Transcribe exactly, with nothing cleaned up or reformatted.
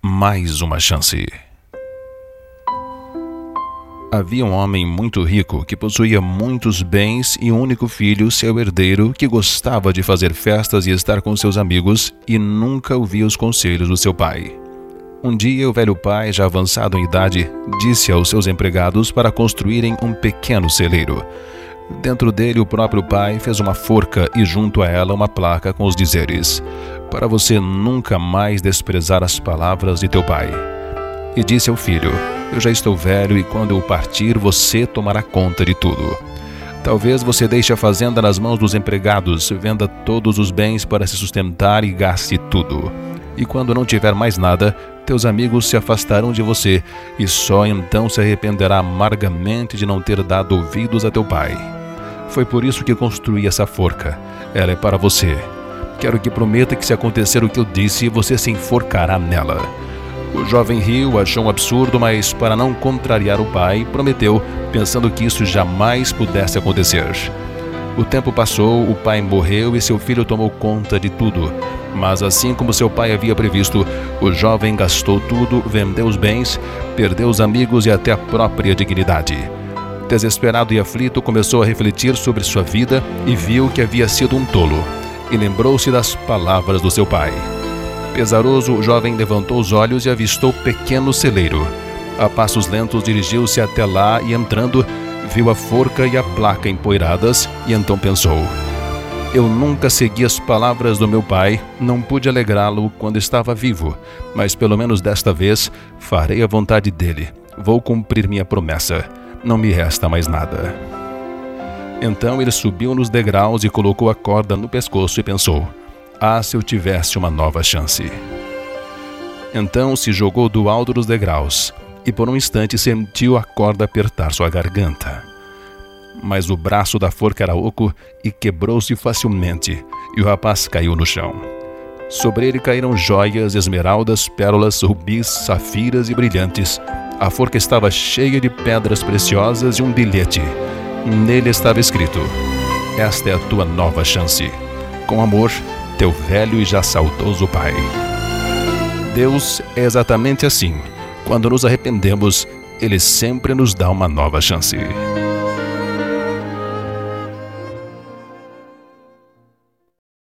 Mais uma chance. Havia um homem muito rico que possuía muitos bens e um único filho, seu herdeiro, que gostava de fazer festas e estar com seus amigos e nunca ouvia os conselhos do seu pai. Um dia, o velho pai, já avançado em idade, disse aos seus empregados para construírem um pequeno celeiro. Dentro dele, o próprio pai fez uma forca e junto a ela uma placa com os dizeres: para você nunca mais desprezar as palavras de teu pai. E disse ao filho: eu já estou velho e quando eu partir você tomará conta de tudo. Talvez você deixe a fazenda nas mãos dos empregados, venda todos os bens para se sustentar e gaste tudo. E quando não tiver mais nada, teus amigos se afastarão de você e só então se arrependerá amargamente de não ter dado ouvidos a teu pai. Foi por isso que construí essa forca. Ela é para você. Quero que prometa que se acontecer o que eu disse, você se enforcará nela. O jovem riu, achou um absurdo, mas para não contrariar o pai, prometeu, pensando que isso jamais pudesse acontecer. O tempo passou, o pai morreu e seu filho tomou conta de tudo. Mas assim como seu pai havia previsto, o jovem gastou tudo, vendeu os bens, perdeu os amigos e até a própria dignidade. Desesperado e aflito, começou a refletir sobre sua vida e viu que havia sido um tolo. E lembrou-se das palavras do seu pai. Pesaroso, o jovem levantou os olhos e avistou o pequeno celeiro. A passos lentos dirigiu-se até lá e, entrando, viu a forca e a placa empoeiradas e então pensou: eu nunca segui as palavras do meu pai, não pude alegrá-lo quando estava vivo, mas pelo menos desta vez farei a vontade dele. Vou cumprir minha promessa. Não me resta mais nada. Então ele subiu nos degraus e colocou a corda no pescoço e pensou: ah, se eu tivesse uma nova chance. Então se jogou do alto dos degraus e por um instante sentiu a corda apertar sua garganta. Mas o braço da forca era oco e quebrou-se facilmente, e o rapaz caiu no chão. Sobre ele caíram joias, esmeraldas, pérolas, rubis, safiras e brilhantes. A forca estava cheia de pedras preciosas e um bilhete. Nele estava escrito: esta é a tua nova chance. Com amor, teu velho e já saudoso pai. Deus é exatamente assim. Quando nos arrependemos, Ele sempre nos dá uma nova chance.